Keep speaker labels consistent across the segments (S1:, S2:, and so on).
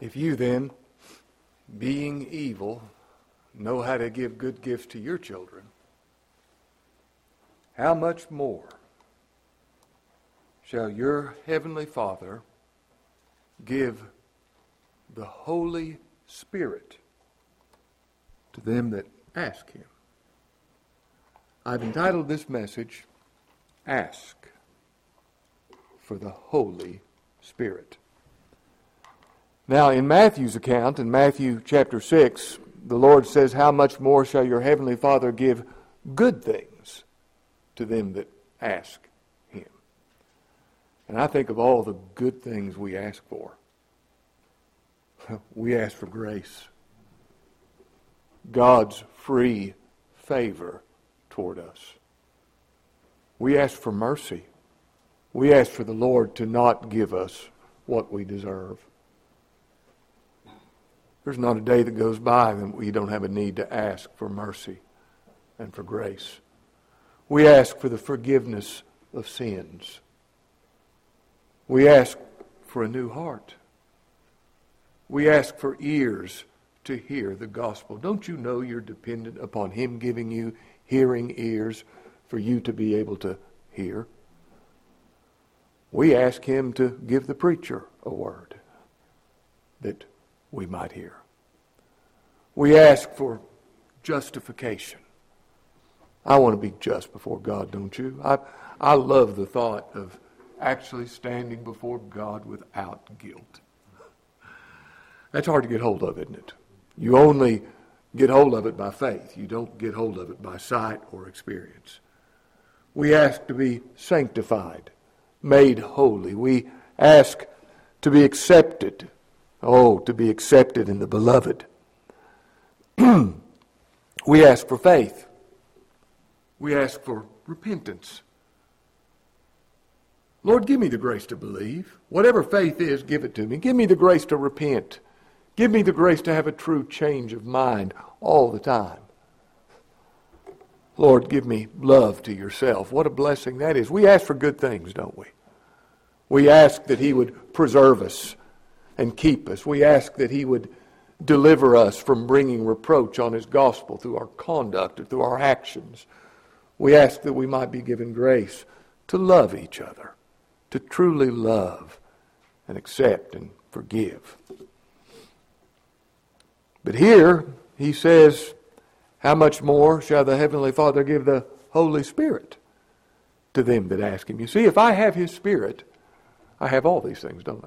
S1: If you then, being evil, know how to give good gifts to your children, how much more shall your heavenly Father give the Holy Spirit to them that ask Him? I've entitled this message, Ask for the Holy Spirit. Now, in Matthew's account, in Matthew chapter 6, the Lord says, how much more shall your heavenly Father give good things to them that ask Him? And I think of all the good things we ask for. We ask for grace. God's free favor toward us. We ask for mercy. We ask for the Lord to not give us what we deserve. There's not a day that goes by that we don't have a need to ask for mercy and for grace. We ask for the forgiveness of sins. We ask for a new heart. We ask for ears to hear the gospel. Don't you know you're dependent upon Him giving you hearing ears for you to be able to hear? We ask Him to give the preacher a word that we might hear. We ask for justification. I want to be just before God, don't you? I love the thought of actually standing before God without guilt. That's hard to get hold of, isn't it? You only get hold of it by faith. You don't get hold of it by sight or experience. We ask to be sanctified, made holy. We ask to be accepted. Oh, to be accepted in the beloved. We ask for faith. We ask for repentance. Lord, give me the grace to believe. Whatever faith is, give it to me. Give me the grace to repent. Give me the grace to have a true change of mind all the time. Lord, give me love to yourself. What a blessing that is. We ask for good things, don't we? We ask that He would preserve us and keep us. We ask that He would deliver us from bringing reproach on His gospel through our conduct or through our actions. We ask that we might be given grace to love each other, to truly love and accept and forgive. But here, He says, how much more shall the Heavenly Father give the Holy Spirit to them that ask Him? You see, if I have His Spirit, I have all these things, don't I?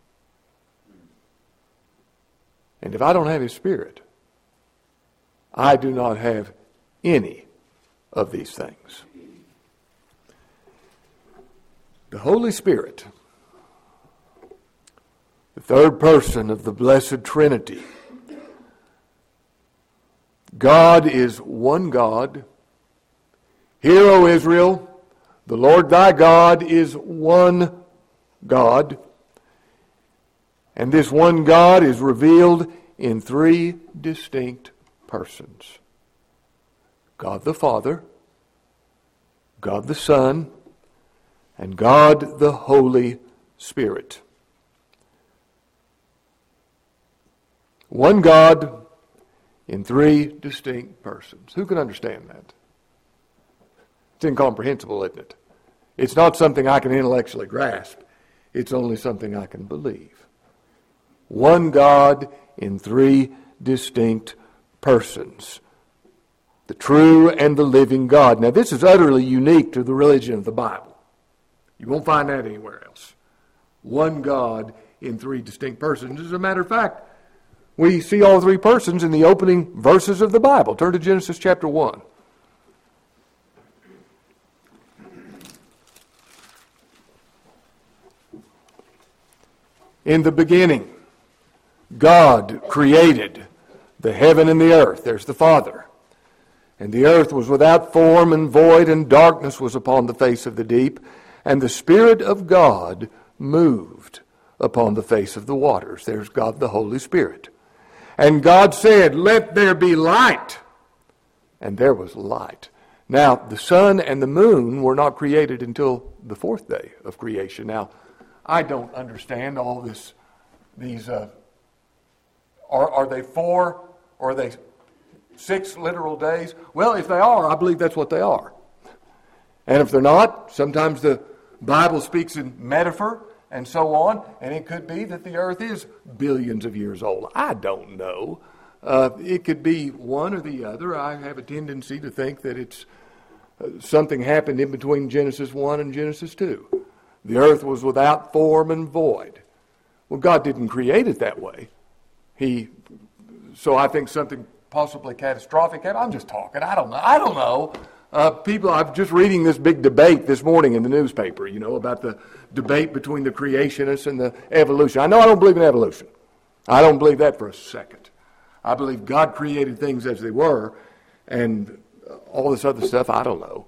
S1: And if I don't have His Spirit, I do not have any of these things. The Holy Spirit, the third person of the Blessed Trinity. God is one God. Hear, O Israel, the Lord thy God is one God. And this one God is revealed in three distinct persons. God the Father, God the Son, and God the Holy Spirit. One God in three distinct persons. Who can understand that? It's incomprehensible, isn't it? It's not something I can intellectually grasp. It's only something I can believe. One God in three distinct persons. The true and the living God. Now, this is utterly unique to the religion of the Bible. You won't find that anywhere else. One God in three distinct persons. As a matter of fact, we see all three persons in the opening verses of the Bible. Turn to Genesis chapter 1. In the beginning, God created the heaven and the earth. There's the Father. And the earth was without form and void, and darkness was upon the face of the deep. And the Spirit of God moved upon the face of the waters. There's God the Holy Spirit. And God said, let there be light. And there was light. Now, the sun and the moon were not created until the fourth day of creation. Now, I don't understand all these Are they 4 or are they 6 literal days? Well, if they are, I believe that's what they are. And if they're not, sometimes the Bible speaks in metaphor and so on, and it could be that the earth is billions of years old. I don't know. It could be one or the other. I have a tendency to think that it's something happened in between Genesis 1 and Genesis 2. The earth was without form and void. Well, God didn't create it that way. So I think something possibly catastrophic happened. I'm just talking. I don't know. I'm just reading this big debate this morning in the newspaper, about the debate between the creationists and the evolution. I know I don't believe in evolution. I don't believe that for a second. I believe God created things as they were, and all this other stuff, I don't know.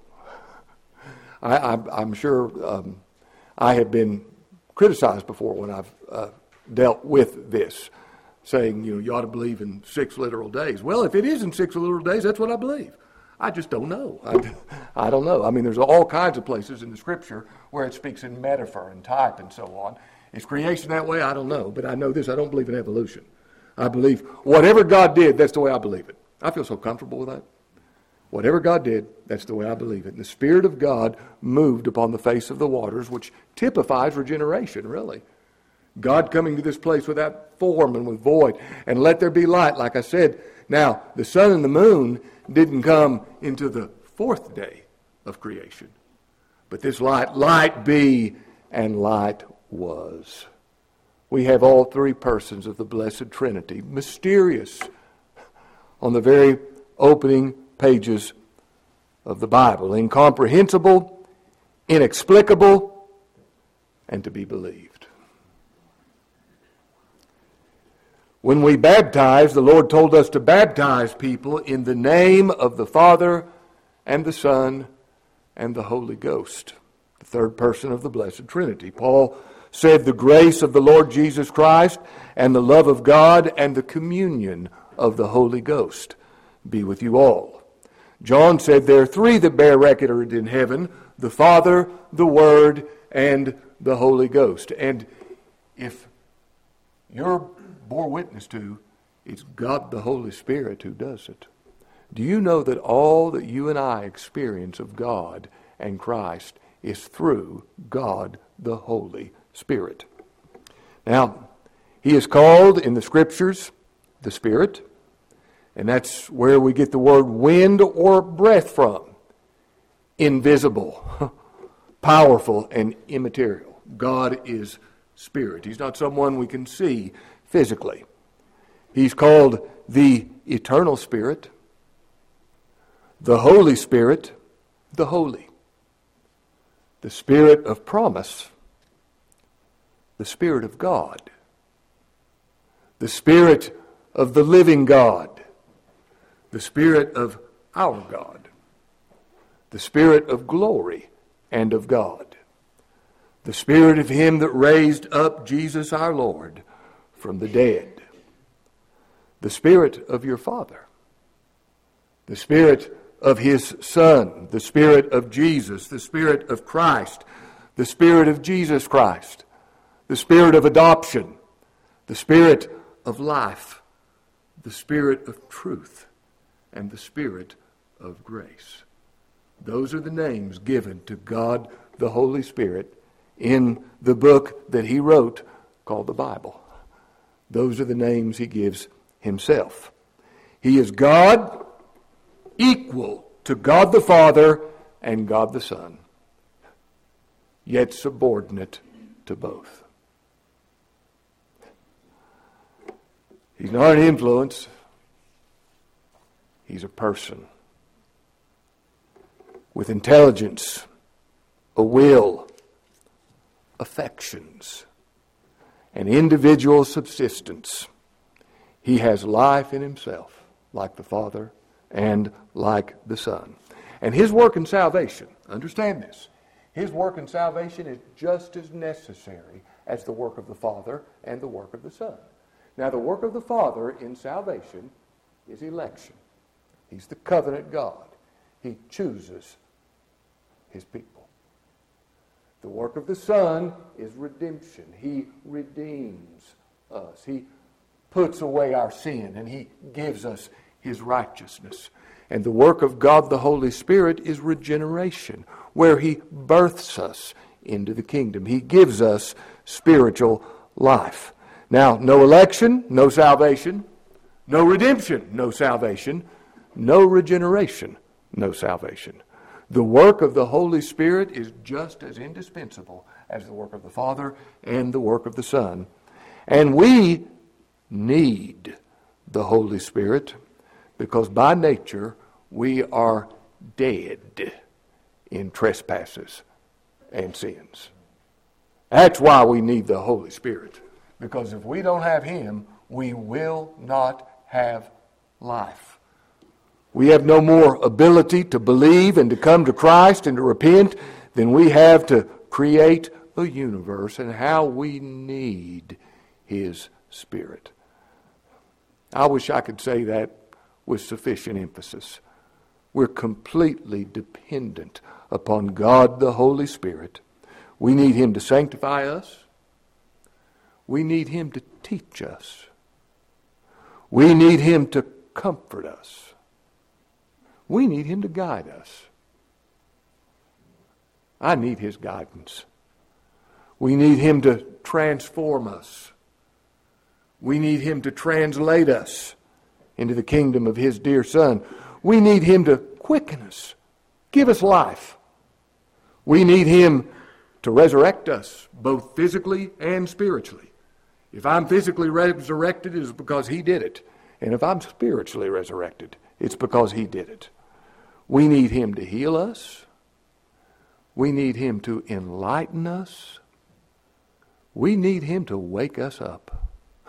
S1: I'm sure I have been criticized before when I've dealt with this, saying, you ought to believe in 6 literal days. Well, if it is in 6 literal days, that's what I believe. I just don't know. I don't know. I mean, there's all kinds of places in the Scripture where it speaks in metaphor and type and so on. Is creation that way? I don't know. But I know this. I don't believe in evolution. I believe whatever God did, that's the way I believe it. I feel so comfortable with that. Whatever God did, that's the way I believe it. And the Spirit of God moved upon the face of the waters, which typifies regeneration, really. God coming to this place without form and with void. And let there be light, like I said. Now, the sun and the moon didn't come into the 4th day of creation. But this light be, and light was. We have all 3 persons of the Blessed Trinity, mysterious, on the very opening pages of the Bible. Incomprehensible, inexplicable, and to be believed. When we baptize, the Lord told us to baptize people in the name of the Father and the Son and the Holy Ghost, the 3rd person of the Blessed Trinity. Paul said, the grace of the Lord Jesus Christ and the love of God and the communion of the Holy Ghost be with you all. John said, there are 3 that bear record in heaven, the Father, the Word, and the Holy Ghost. And if you're bore witness to, it's God the Holy Spirit who does it. Do you know that all that you and I experience of God and Christ is through God the Holy Spirit? Now, He is called in the Scriptures the Spirit, and that's where we get the word wind or breath from. Invisible, powerful, and immaterial. God is Spirit. He's not someone we can see physically. He's called the Eternal Spirit, the Holy Spirit, the Holy, the Spirit of promise, the Spirit of God, the Spirit of the living God, the Spirit of our God, the Spirit of glory and of God, the Spirit of Him that raised up Jesus our Lord from the dead, the Spirit of your Father, the Spirit of His Son, the Spirit of Jesus, the Spirit of Christ, the Spirit of Jesus Christ, the Spirit of adoption, the Spirit of life, the Spirit of truth, and the Spirit of grace. Those are the names given to God the Holy Spirit in the book that He wrote called the Bible. Those are the names He gives Himself. He is God, equal to God the Father and God the Son, yet subordinate to both. He's not an influence. He's a person with intelligence, a will, affections, an individual subsistence. He has life in Himself, like the Father and like the Son. And His work in salvation, understand this, His work in salvation is just as necessary as the work of the Father and the work of the Son. Now, the work of the Father in salvation is election. He's the covenant God. He chooses His people. The work of the Son is redemption. He redeems us. He puts away our sin, and He gives us His righteousness. And the work of God the Holy Spirit is regeneration, where He births us into the kingdom. He gives us spiritual life. Now, no election, no salvation. No redemption, no salvation. No regeneration, no salvation. The work of the Holy Spirit is just as indispensable as the work of the Father and the work of the Son. And we need the Holy Spirit because by nature we are dead in trespasses and sins. That's why we need the Holy Spirit. Because if we don't have Him, we will not have life. We have no more ability to believe and to come to Christ and to repent than we have to create a universe, and how we need His Spirit. I wish I could say that with sufficient emphasis. We're completely dependent upon God the Holy Spirit. We need Him to sanctify us. We need Him to teach us. We need Him to comfort us. We need Him to guide us. I need His guidance. We need Him to transform us. We need Him to translate us into the kingdom of His dear Son. We need Him to quicken us, give us life. We need Him to resurrect us, both physically and spiritually. If I'm physically resurrected, it is because He did it. And if I'm spiritually resurrected, it's because He did it. We need Him to heal us. We need Him to enlighten us. We need Him to wake us up.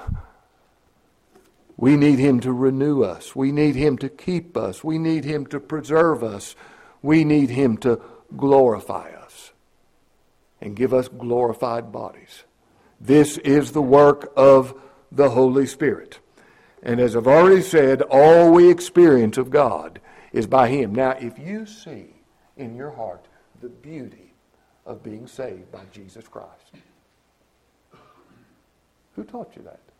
S1: We need Him to renew us. We need Him to keep us. We need Him to preserve us. We need Him to glorify us and give us glorified bodies. This is the work of the Holy Spirit. And as I've already said, all we experience of God is by Him. Now, if you see in your heart the beauty of being saved by Jesus Christ, who taught you that?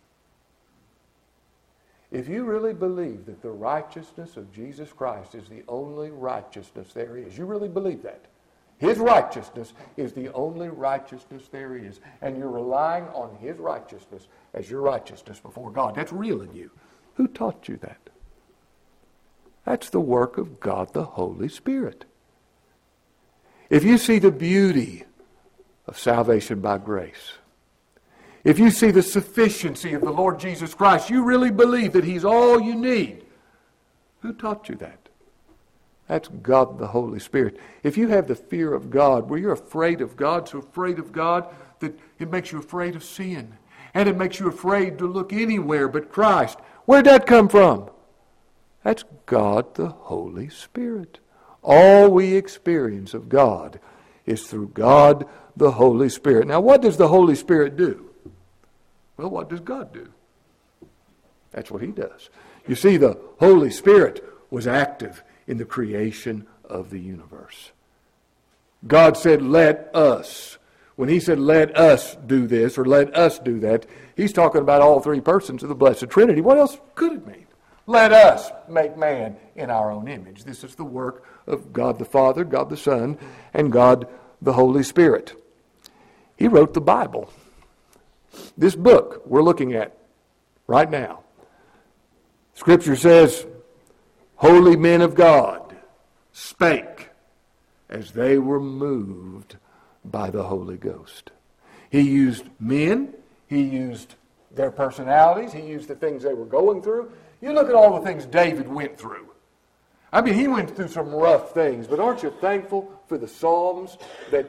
S1: If you really believe that the righteousness of Jesus Christ is the only righteousness there is, you really believe that. His righteousness is the only righteousness there is, and you're relying on His righteousness as your righteousness before God. That's real in you. Who taught you that? That's the work of God the Holy Spirit. If you see the beauty of salvation by grace, if you see the sufficiency of the Lord Jesus Christ, you really believe that He's all you need. Who taught you that? That's God the Holy Spirit. If you have the fear of God, where you're afraid of God, so afraid of God that it makes you afraid of sin, and it makes you afraid to look anywhere but Christ, where'd that come from? That's God the Holy Spirit. All we experience of God is through God the Holy Spirit. Now, what does the Holy Spirit do? Well, what does God do? That's what He does. You see, the Holy Spirit was active in the creation of the universe. God said, let us. When He said, let us do this or let us do that, He's talking about all three persons of the Blessed Trinity. What else could it mean? Let us make man in our own image. This is the work of God the Father, God the Son, and God the Holy Spirit. He wrote the Bible. This book we're looking at right now. Scripture says, holy men of God spake as they were moved by the Holy Ghost. He used men. He used their personalities. He used the things they were going through. You look at all the things David went through. I mean, he went through some rough things, but aren't you thankful for the Psalms that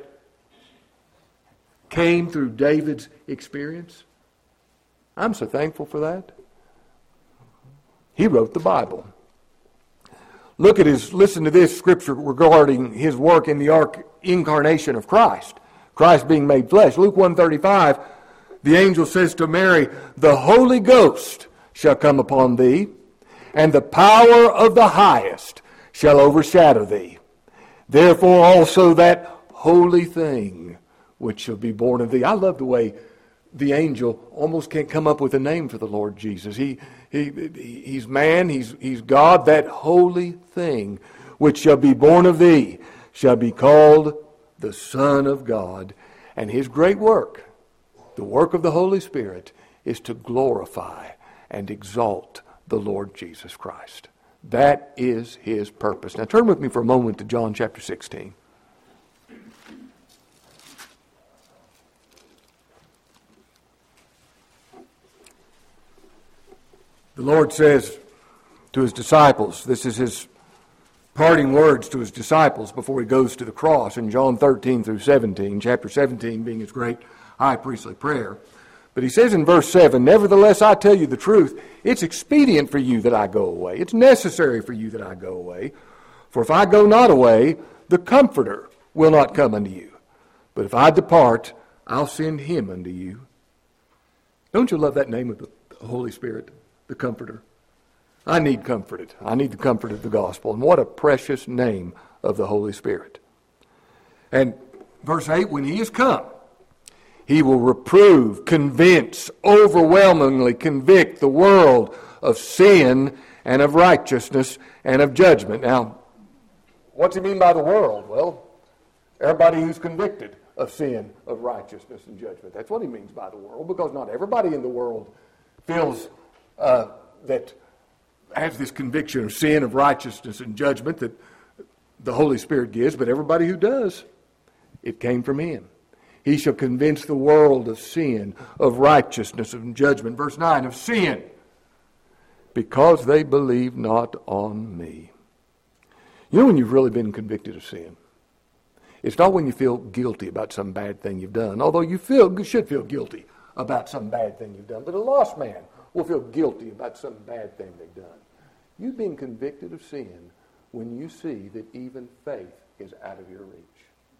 S1: came through David's experience? I'm so thankful for that. He wrote the Bible. Listen to this scripture regarding His work in the incarnation of Christ. Christ being made flesh. Luke 1:35, the angel says to Mary, the Holy Ghost shall come upon thee, and the power of the highest shall overshadow thee. Therefore also that holy thing which shall be born of thee. I love the way the angel almost can't come up with a name for the Lord Jesus. He's man, he's God. That holy thing which shall be born of thee shall be called the Son of God. And his great work, the work of the Holy Spirit, is to glorify and exalt the Lord Jesus Christ. That is his purpose. Now turn with me for a moment to John chapter 16. The Lord says to his disciples, this is his parting words to his disciples before he goes to the cross in John 13 through 17, chapter 17 being his great high priestly prayer. But he says in verse 7, nevertheless I tell you the truth, it's expedient for you that I go away. It's necessary for you that I go away. For if I go not away, the Comforter will not come unto you. But if I depart, I'll send him unto you. Don't you love that name of the Holy Spirit? The Comforter. I need comforted. I need the comfort of the gospel. And what a precious name of the Holy Spirit. And verse 8, when he is come, he will reprove, convince, overwhelmingly convict the world of sin and of righteousness and of judgment. Now, what's he mean by the world? Well, everybody who's convicted of sin, of righteousness and judgment. That's what he means by the world, because not everybody in the world feels that has this conviction of sin, of righteousness, and judgment that the Holy Spirit gives, but everybody who does, it came from him. He shall convince the world of sin, of righteousness, and judgment. Verse 9, of sin, because they believe not on me. You know when you've really been convicted of sin? It's not when you feel guilty about some bad thing you've done, although you should feel guilty about some bad thing you've done. But a lost man will feel guilty about some bad thing they've done. You've been convicted of sin when you see that even faith is out of your reach.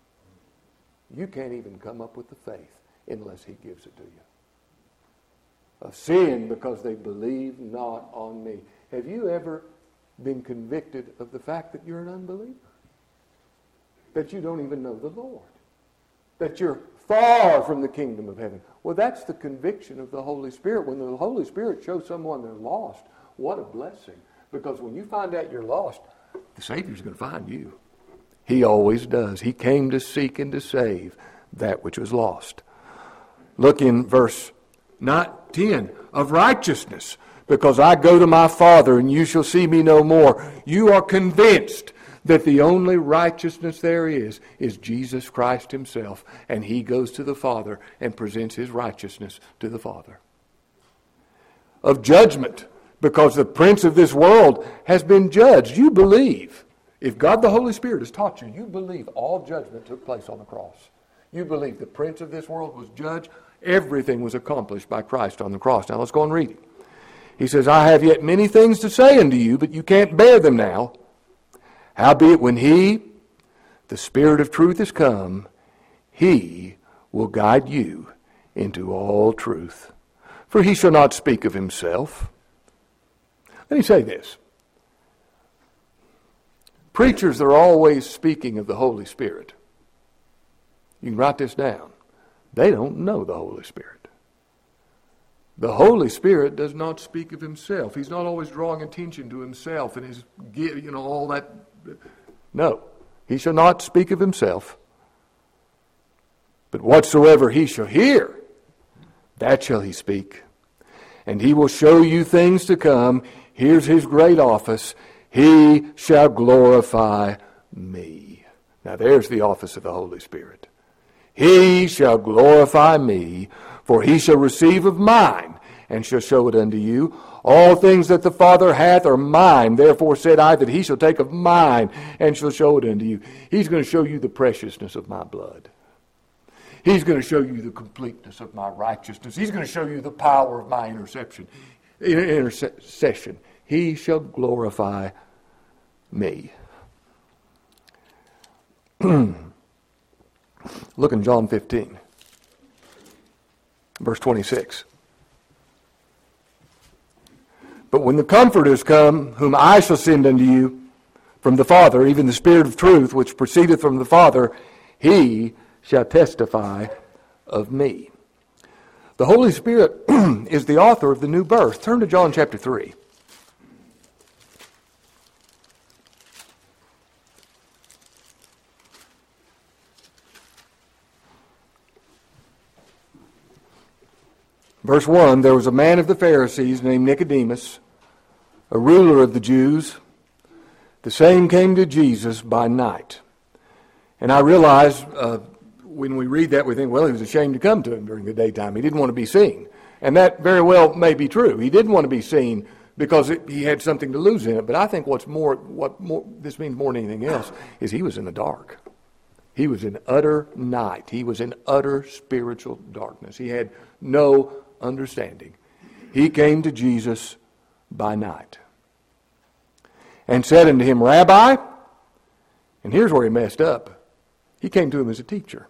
S1: You can't even come up with the faith unless he gives it to you. Of sin because they believe not on me. Have you ever been convicted of the fact that you're an unbeliever? That you don't even know the Lord? That you're far from the kingdom of heaven? Well, that's the conviction of the Holy Spirit. When the Holy Spirit shows someone they're lost, what a blessing. Because when you find out you're lost, the Savior's going to find you. He always does. He came to seek and to save that which was lost. Look in verse 10, of righteousness, because I go to my Father and you shall see me no more. You are convinced that the only righteousness there is Jesus Christ himself, and he goes to the Father and presents his righteousness to the Father. Of judgment, because the prince of this world has been judged. You believe. If God the Holy Spirit has taught you, you believe all judgment took place on the cross. You believe the prince of this world was judged. Everything was accomplished by Christ on the cross. Now let's go and read it. He says, I have yet many things to say unto you, but you can't bear them now. Howbeit when he, the Spirit of truth, is come, he will guide you into all truth. For he shall not speak of himself. Let me say this. Preachers are always speaking of the Holy Spirit. You can write this down. They don't know the Holy Spirit. The Holy Spirit does not speak of himself. He's not always drawing attention to himself and his, all that. No, he shall not speak of himself. But whatsoever he shall hear, that shall he speak. And he will show you things to come. Here's his great office. He shall glorify me. Now there's the office of the Holy Spirit. He shall glorify me, for he shall receive of mine, and shall show it unto you. All things that the Father hath are mine. Therefore said I that he shall take of mine, and shall show it unto you. He's going to show you the preciousness of my blood. He's going to show you the completeness of my righteousness. He's going to show you the power of my intercession. He shall glorify me. Look in John 15, verse 26. But when the Comforter is come, whom I shall send unto you from the Father, even the Spirit of truth, which proceedeth from the Father, he shall testify of me. The The Holy Spirit is the author of the new birth. Turn to John chapter 3. Verse 1, there was a man of the Pharisees named Nicodemus, a ruler of the Jews. The same came to Jesus by night. And I realize when we read that, we think, well, he was ashamed to come to him during the daytime. He didn't want to be seen. And that very well may be true. He didn't want to be seen because he had something to lose in it. But I think what this means more than anything else is he was in the dark. He was in utter night. He was in utter spiritual darkness. He had no understanding. He came to Jesus by night and said unto him, Rabbi, and here's where he messed up. He came to him as a teacher,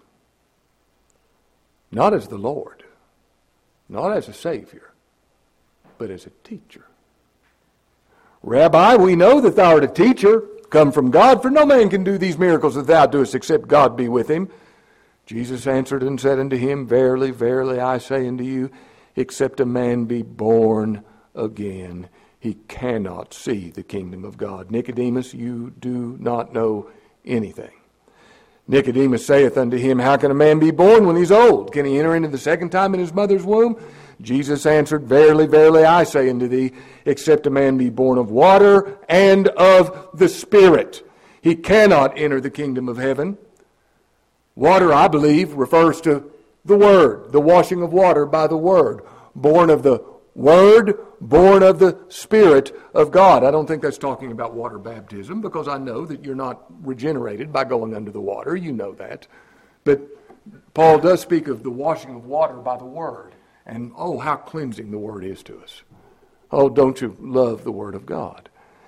S1: not as the Lord, not as a Savior, but as a teacher. Rabbi, we know that thou art a teacher, come from God, for no man can do these miracles that thou doest except God be with him. Jesus answered and said unto him, Verily, verily, I say unto you, except a man be born again, he cannot see the kingdom of God. Nicodemus, you do not know anything. Nicodemus saith unto him, How can a man be born when he's old? Can he enter into the second time in his mother's womb? Jesus answered, Verily, verily, I say unto thee, except a man be born of water and of the Spirit, he cannot enter the kingdom of heaven. Water, I believe, refers to the Word, the washing of water by the Word. Born of the Word, born of the Spirit of God. I don't think that's talking about water baptism, because I know that you're not regenerated by going under the water. You know that. But Paul does speak of the washing of water by the Word. And oh, how cleansing the Word is to us. Oh, don't you love the Word of God?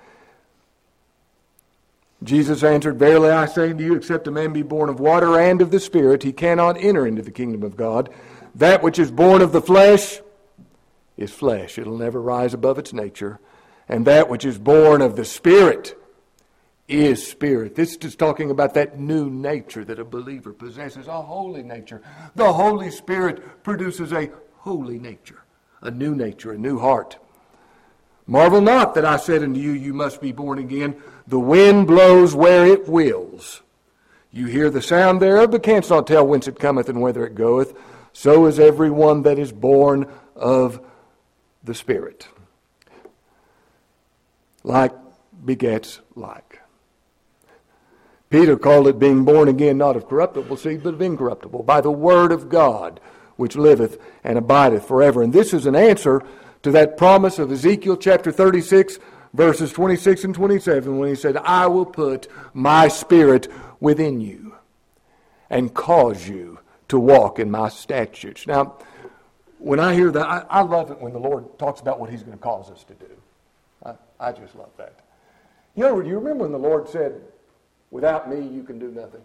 S1: Jesus answered, Verily I say unto you, except a man be born of water and of the Spirit, he cannot enter into the kingdom of God. That which is born of the flesh is flesh. It'll never rise above its nature. And that which is born of the Spirit is spirit. This is talking about that new nature that a believer possesses, a holy nature. The Holy Spirit produces a holy nature, a new heart. Marvel not that I said unto you, you must be born again. The wind blows where it wills. You hear the sound thereof, but canst not tell whence it cometh and whither it goeth. So is every one that is born of the Spirit. Like begets like. Peter called it being born again, not of corruptible seed, but of incorruptible, by the word of God, which liveth and abideth forever. And this is an answer to that promise of Ezekiel chapter 36, verses 26 and 27, when he said, I will put my Spirit within you and cause you to walk in my statutes. Now, when I hear that, I love it when the Lord talks about what he's going to cause us to do. I just love that. You remember when the Lord said, without me you can do nothing?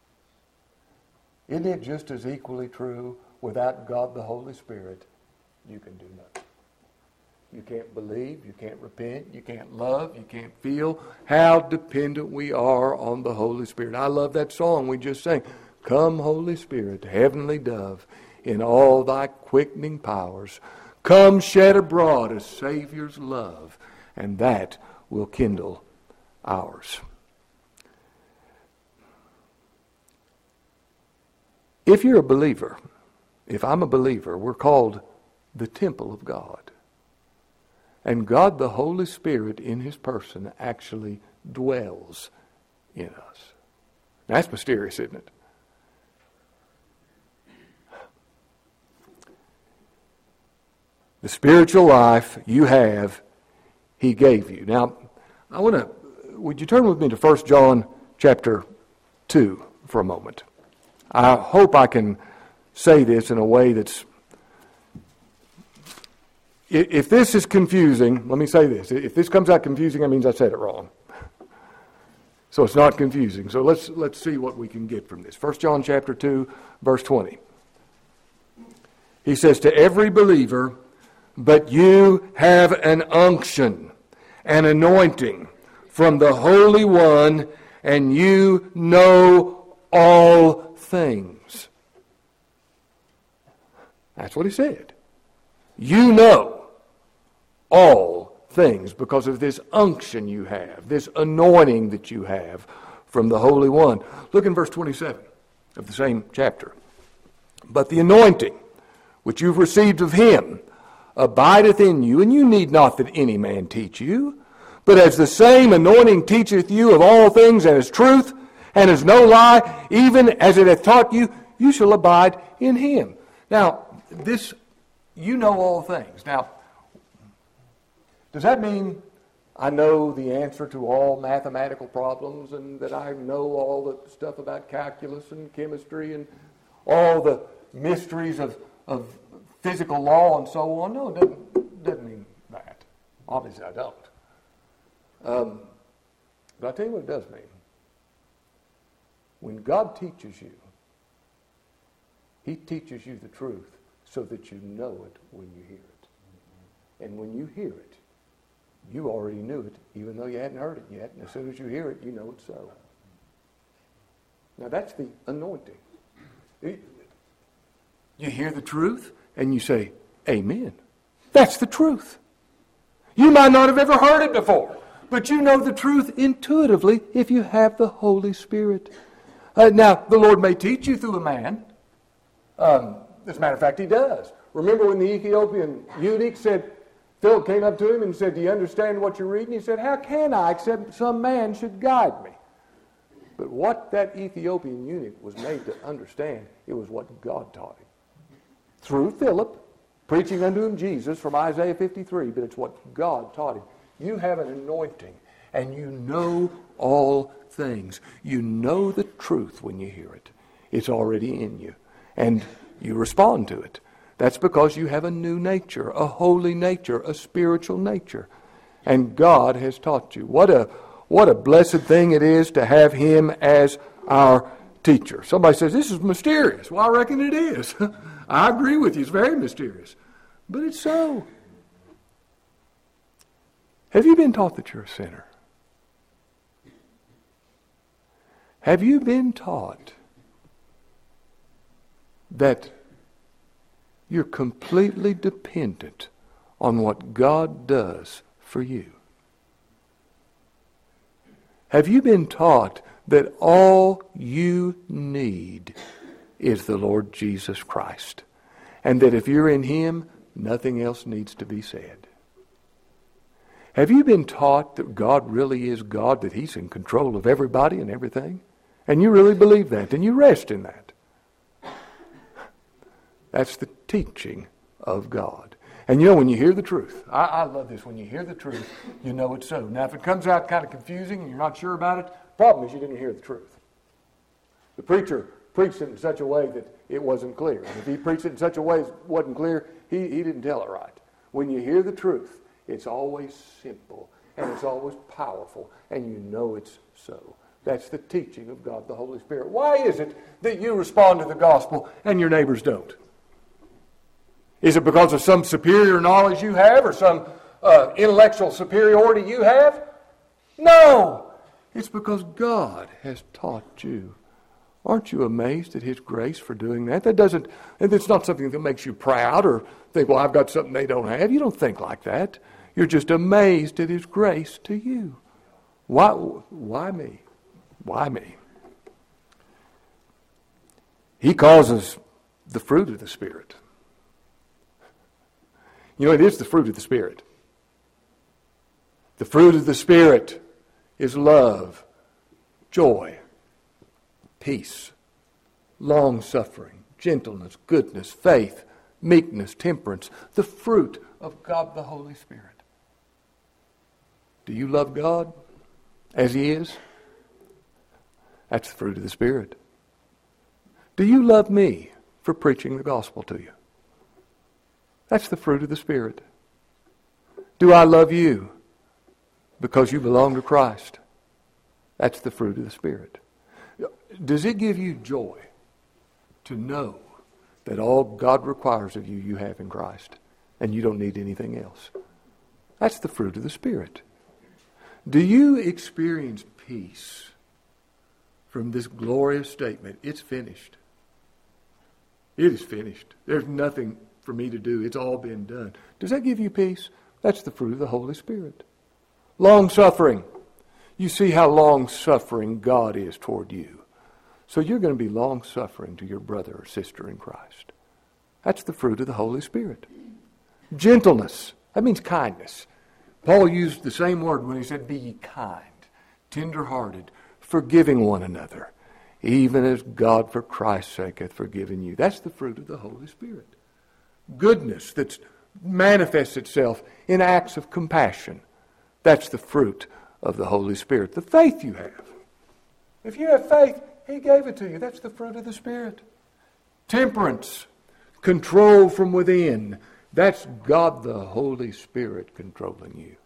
S1: Isn't it just as equally true, without God the Holy Spirit, you can do nothing? You can't believe, you can't repent, you can't love, you can't feel how dependent we are on the Holy Spirit. I love that song we just sang. Come, Holy Spirit, heavenly dove, in all thy quickening powers. Come shed abroad a Savior's love, and that will kindle ours. If you're a believer, if I'm a believer, we're called the temple of God. And God, the Holy Spirit, in his person, actually dwells in us. That's mysterious, isn't it? The spiritual life you have, he gave you. Now, would you turn with me to 1 John chapter 2 for a moment? I hope I can say this in a way that's... If this is confusing, let me say this. If this comes out confusing, that means I said it wrong. So it's not confusing. So let's see what we can get from this. 1 John chapter 2, verse 20. He says, to every believer, but you have an unction, an anointing from the Holy One, and you know all things. That's what he said. You know all things because of this unction you have, this anointing that you have from the Holy One. Look in verse 27 of the same chapter. But the anointing which you've received of him abideth in you, and you need not that any man teach you. But as the same anointing teacheth you of all things, and is truth, and is no lie, even as it hath taught you, you shall abide in him. Now, this, you know all things. Now, does that mean I know the answer to all mathematical problems, and that I know all the stuff about calculus and chemistry and all the mysteries of physical law and so on? No, it doesn't mean that. Obviously, I don't. But I'll tell you what it does mean. When God teaches you, he teaches you the truth so that you know it when you hear it. And when you hear it, you already knew it, even though you hadn't heard it yet. And as soon as you hear it, you know it's so. Now that's the anointing. You hear the truth and you say, amen. That's the truth. You might not have ever heard it before, but you know the truth intuitively if you have the Holy Spirit. Now, the Lord may teach you through a man. As a matter of fact, he does. Remember when the Ethiopian eunuch said, Philip came up to him and said, do you understand what you're reading? He said, how can I except some man should guide me? But what that Ethiopian eunuch was made to understand, it was what God taught him. Through Philip, preaching unto him Jesus from Isaiah 53, but it's what God taught him. You have an anointing, and you know all things. You know the truth when you hear it. It's already in you, and you respond to it. That's because you have a new nature, a holy nature, a spiritual nature. And God has taught you. What a blessed thing it is to have him as our teacher. Somebody says, this is mysterious. Well, I reckon it is. I agree with you. It's very mysterious. But it's so. Have you been taught that you're a sinner? Have you been taught that you're completely dependent on what God does for you? Have you been taught that all you need is the Lord Jesus Christ, and that if you're in him, nothing else needs to be said? Have you been taught that God really is God, that he's in control of everybody and everything? And you really believe that, and you rest in that. That's the teaching of God. And you know, when you hear the truth, I love this. When you hear the truth, you know it's so. Now, if it comes out kind of confusing and you're not sure about it, the problem is you didn't hear the truth. The preacher preached it in such a way that it wasn't clear. And if he preached it in such a way that it wasn't clear, he didn't tell it right. When you hear the truth, it's always simple, and it's always powerful, and you know it's so. That's the teaching of God the Holy Spirit. Why is it that you respond to the gospel and your neighbors don't? Is it because of some superior knowledge you have or some intellectual superiority you have? No! It's because God has taught you. Aren't you amazed at his grace for doing that? It's not something that makes you proud or think, well, I've got something they don't have. You don't think like that. You're just amazed at his grace to you. Why me? Why me? He causes the fruit of the Spirit. You know, it is the fruit of the Spirit. The fruit of the Spirit is love, joy, peace, long-suffering, gentleness, goodness, faith, meekness, temperance. The fruit of God the Holy Spirit. Do you love God as he is? That's the fruit of the Spirit. Do you love me for preaching the gospel to you? That's the fruit of the Spirit. Do I love you because you belong to Christ? That's the fruit of the Spirit. Does it give you joy to know that all God requires of you, you have in Christ, and you don't need anything else? That's the fruit of the Spirit. Do you experience peace from this glorious statement? It's finished. It is finished. There's nothing for me to do. It's all been done. Does that give you peace? That's the fruit of the Holy Spirit. Long-suffering. You see how long-suffering God is toward you. So you're going to be long-suffering to your brother or sister in Christ. That's the fruit of the Holy Spirit. Gentleness. That means kindness. Paul used the same word when he said, be ye kind, tender-hearted, forgiving one another, even as God for Christ's sake hath forgiven you. That's the fruit of the Holy Spirit. Goodness that manifests itself in acts of compassion. That's the fruit of the Holy Spirit. The faith you have. If you have faith, He gave it to you. That's the fruit of the Spirit. Temperance. Control from within. That's God the Holy Spirit controlling you.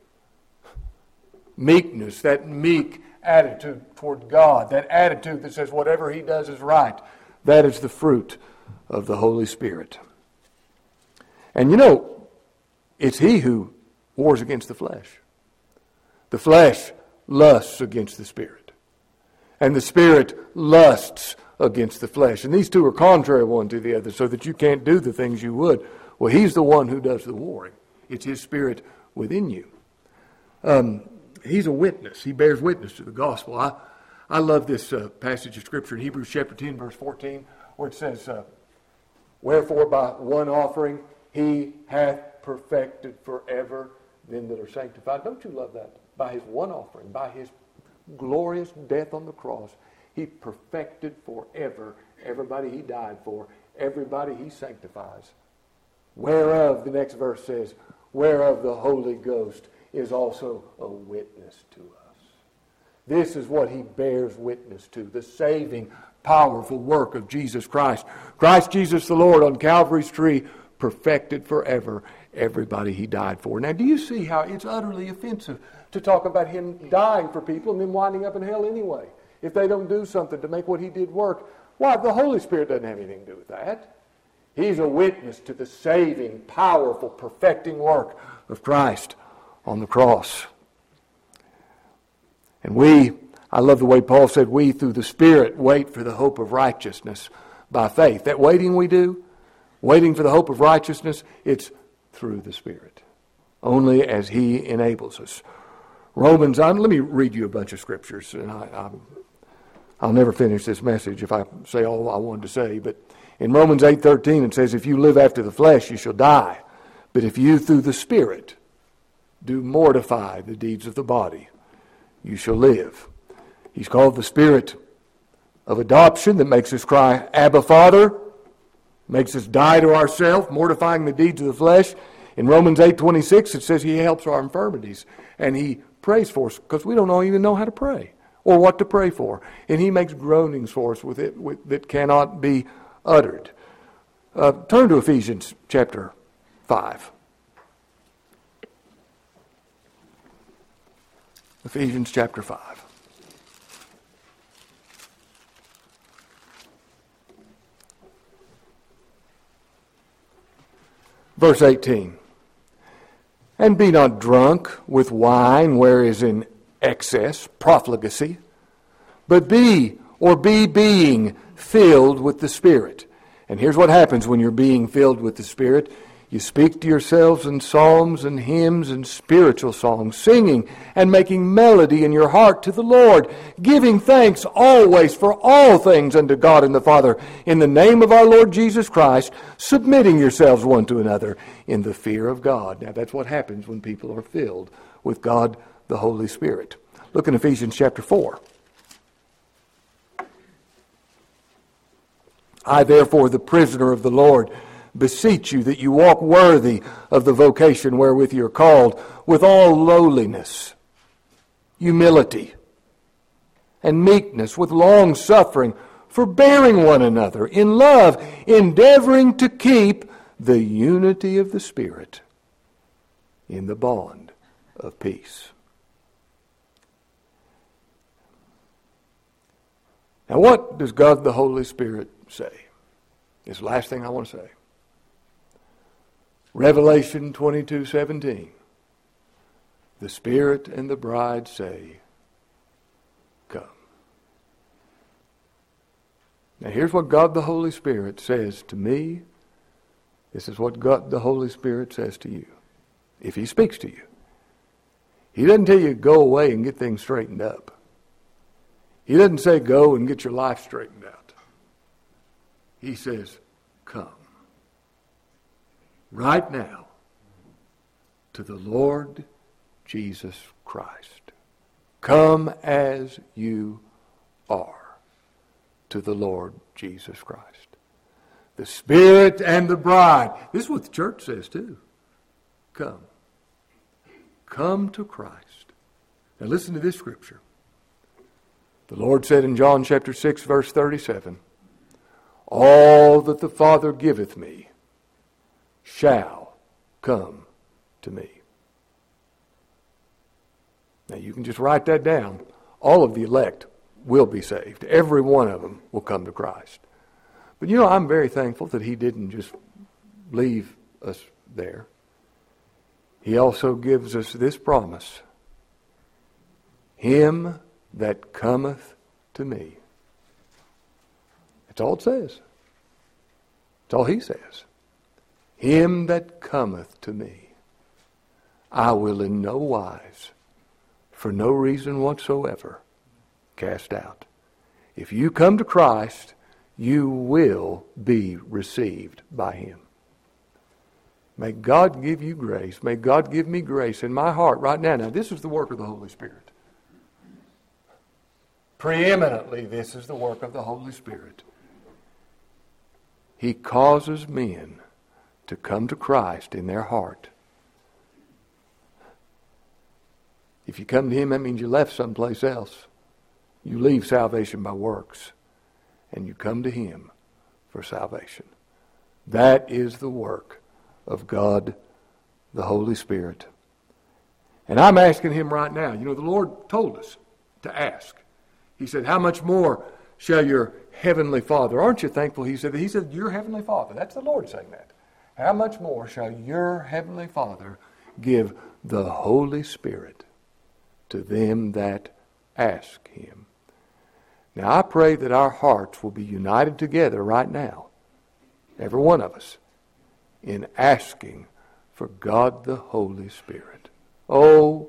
S1: Meekness, that meek attitude toward God, that attitude that says whatever He does is right, that is the fruit of the Holy Spirit. And you know, it's He who wars against the flesh. The flesh lusts against the Spirit. And the Spirit lusts against the flesh. And these two are contrary one to the other, so that you can't do the things you would. Well, He's the one who does the warring. It's His Spirit within you. He's a witness. He bears witness to the gospel. I love this passage of Scripture in Hebrews chapter 10, verse 14, where it says, wherefore by one offering He hath perfected forever them that are sanctified. Don't you love that? By His one offering, by His glorious death on the cross, He perfected forever everybody He died for, everybody He sanctifies. Whereof, the next verse says, whereof the Holy Ghost is also a witness to us. This is what He bears witness to, the saving, powerful work of Jesus Christ. Christ Jesus the Lord on Calvary's tree perfected forever everybody He died for. Now, do you see how it's utterly offensive to talk about Him dying for people and then winding up in hell anyway if they don't do something to make what He did work? Why, the Holy Spirit doesn't have anything to do with that. He's a witness to the saving, powerful, perfecting work of Christ on the cross. And I love the way Paul said, we through the Spirit wait for the hope of righteousness by faith. That waiting we do, waiting for the hope of righteousness, it's through the Spirit. Only as He enables us. Romans, let me read you a bunch of scriptures, and I'll never finish this message if I say all I wanted to say, but in Romans 8:13 it says, if you live after the flesh, you shall die. But if you through the Spirit do mortify the deeds of the body, you shall live. He's called the Spirit of adoption that makes us cry, Abba, Father, makes us die to ourselves, mortifying the deeds of the flesh. In Romans 8:26 it says He helps our infirmities, and He prays for us because we don't even know how to pray or what to pray for. And He makes groanings for us that cannot be uttered. Turn to Ephesians chapter 5. Ephesians chapter 5. Verse 18. And be not drunk with wine wherein excess, profligacy, but be being filled with the Spirit. And here's what happens when you're being filled with the Spirit. You speak to yourselves in psalms and hymns and spiritual songs, singing and making melody in your heart to the Lord, giving thanks always for all things unto God and the Father, in the name of our Lord Jesus Christ, submitting yourselves one to another in the fear of God. Now that's what happens when people are filled with God the Holy Spirit. Look in Ephesians chapter 4. I therefore, the prisoner of the Lord, beseech you that you walk worthy of the vocation wherewith you are called, with all lowliness, humility, and meekness, with long suffering, forbearing one another in love, endeavoring to keep the unity of the Spirit in the bond of peace. Now, what does God the Holy Spirit say? It's the last thing I want to say. Revelation 22:17. The Spirit and the bride say, come. Now here's what God the Holy Spirit says to me This is what God, the Holy Spirit, says to you, if He speaks to you. He doesn't tell you go away and get things straightened up. He doesn't say go and get your life straightened out. He says, come right now to the Lord Jesus Christ. Come as you are to the Lord Jesus Christ. The Spirit and the bride. This is what the church says too. Come. Come to Christ. Now listen to this scripture. The Lord said in John chapter 6, verse 37, all that the Father giveth me shall come to me. Now you can just write that down. All of the elect will be saved. Every one of them will come to Christ. But you know, I'm very thankful that He didn't just leave us there. He also gives us this promise. Him that cometh to me. That's all it says. That's all He says. Him that cometh to me, I will in no wise, for no reason whatsoever, cast out. If you come to Christ, you will be received by Him. May God give you grace. May God give me grace in my heart right now. Now, this is the work of the Holy Spirit. Preeminently, this is the work of the Holy Spirit. He causes men to come to Christ in their heart. If you come to Him, that means you left someplace else. You leave salvation by works, and you come to Him for salvation. That is the work of God, the Holy Spirit. And I'm asking Him right now. You know, the Lord told us to ask. He said, how much more shall your heavenly Father? Aren't you thankful? He said, your heavenly Father. That's the Lord saying that. How much more shall your heavenly Father give the Holy Spirit to them that ask Him? Now I pray that our hearts will be united together right now, every one of us, in asking for God the Holy Spirit. Oh,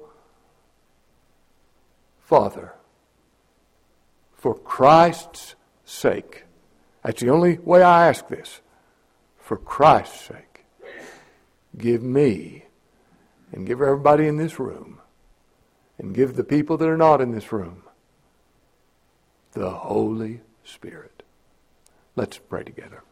S1: Father, for Christ's sake, that's the only way I ask this, for Christ's sake, give me and give everybody in this room and give the people that are not in this room the Holy Spirit. Let's pray together.